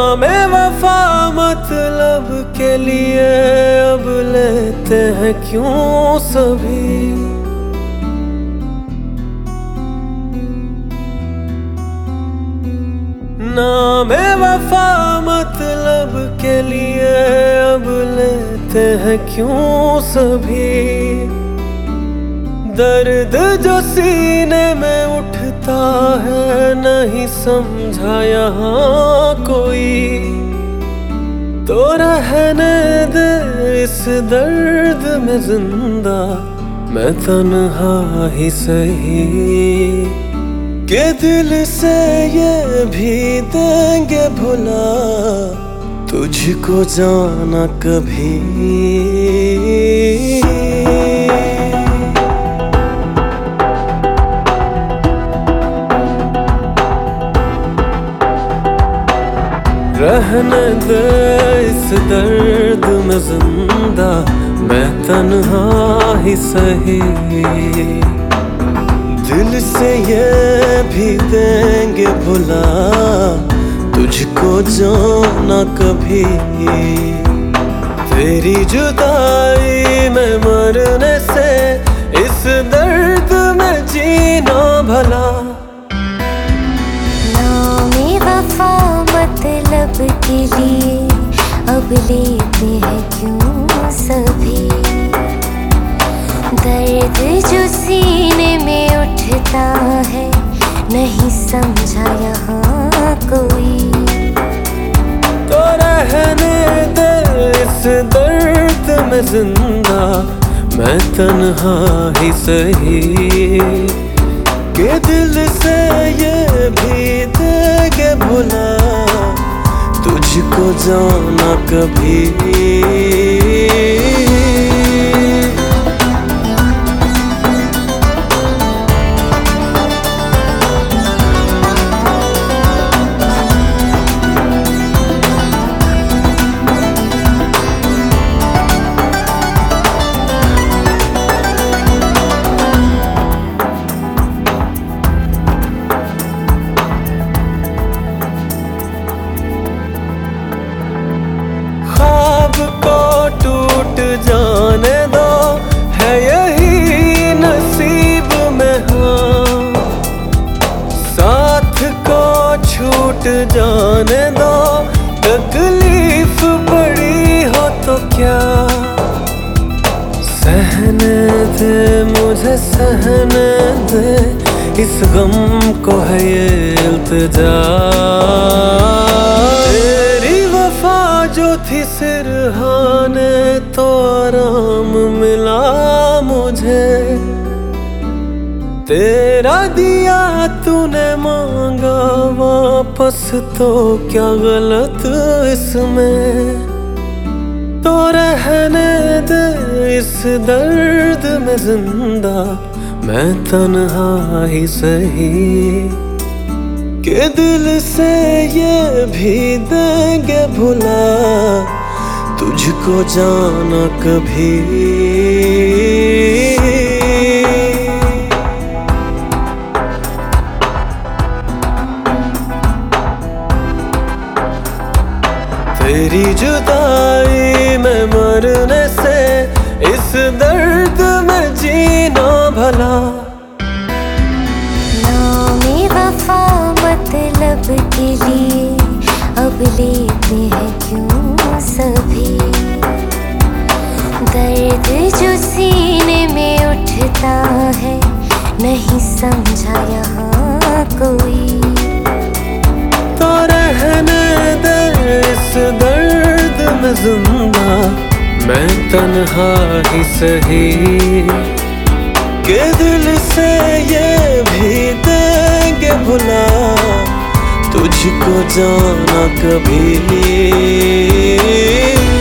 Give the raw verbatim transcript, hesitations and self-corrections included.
नाम वफा मतलब के लिए अब लेते हैं क्यों सभी। नाम वफा मतलब के लिए अब लेते हैं क्यों सभी। दर्द जो सीने में उठता है नहीं समझा यहाँ कोई, तो रहने दे इस दर्द में जिंदा मैं तन्हा ही सही। के दिल से ये भी देंगे भुला तुझको जाना कभी। रहने दे इस दर्द में जिंदा मैं तन्हा ही सही। दिल से ये भी देंगे भुला तुझको जाना कभी। तेरी जुदाई में मरने से इस दर्द में जीना भला। नामे वफा मतलब के लिए अब लेते हैं क्यों सभी। दर्द जो सीने में उठता है नहीं समझा यहाँ कोई, तो रहने दे इस दर्द में जिंदा मैं तन्हा ही सही। के दिल से ये भी देंगे भुला तुझको जाना कभी। जाने दो है यही नसीब में, हाँ साथ को छूट जाने दो। तकलीफ बड़ी हो तो क्या सहने दे मुझे सहने दे इस गम को है ये इल्तिजा। तेरी वफा जो थी सिरहाने तो आराम मिला मुझे। तेरा दिया तूने मांगा वापस तो क्या गलत इसमें। तो रहने दे इस दर्द में जिंदा मैं तन्हा ही सही। के दिल से ये भी देंगे भुला तुझको जाना कभी। तेरी जुदाई में मरने से इस दर्द में जीना भला। नामे वफा मतलब के लिए अब लेते हैं क्यों सभी। दर्द जो सीने में उठता है नहीं समझा यहाँ कोई, तो रहने दे इस दर्द में जिंदा मैं तन्हा ही सही। के दिल से ये भी देंगे भुला तुझको जाना कभी।